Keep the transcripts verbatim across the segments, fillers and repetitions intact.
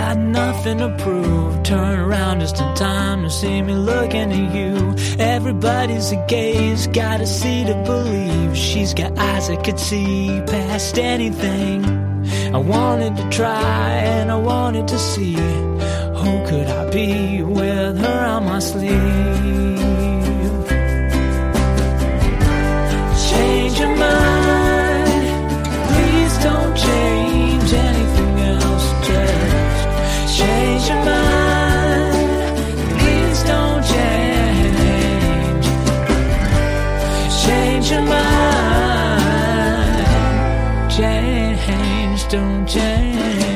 got nothing to prove. Turn around just in time to see me looking at you. Everybody's a gaze, gotta see to believe. She's got eyes that could see past anything. I wanted to try and I wanted to see, who could I be with her on my sleeve? Change your mind, please don't change anything else. Just change your mind, please don't change. Change your mind, change, don't change.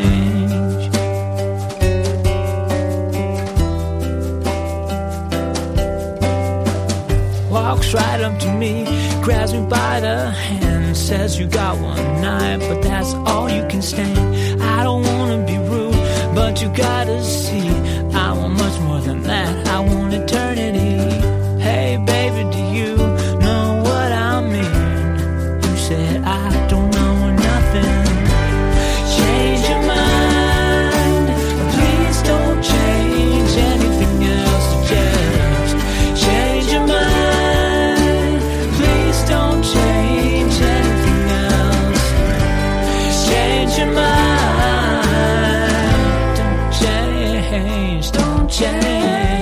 Walks right up to me, grabs me by the hand, says you got one night, but that's all you can stand. I don't wanna be rude, but you gotta see, I want much more than that. I want eternity. Hey baby, do you know what I mean? You said I don't know nothing. Change your mind, please don't change anything else. Just change your mind, please don't change anything else. Change your mind, don't change, don't change.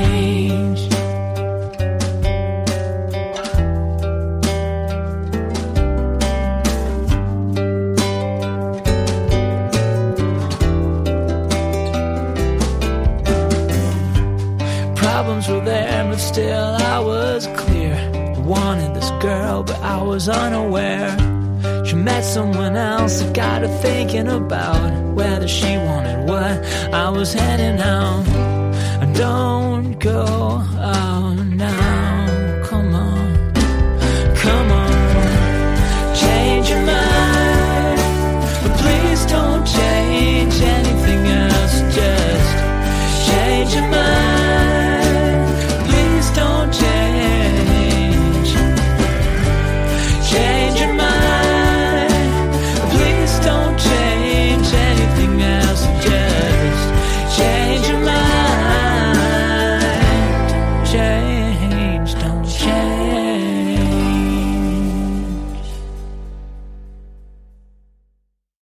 Problems were there, but still I was clear. I wanted this girl, but I was unaware. She met someone else, it got her thinking about whether she wanted what I was heading out. Don't go out now, come on, come on. Change your mind, but please don't change.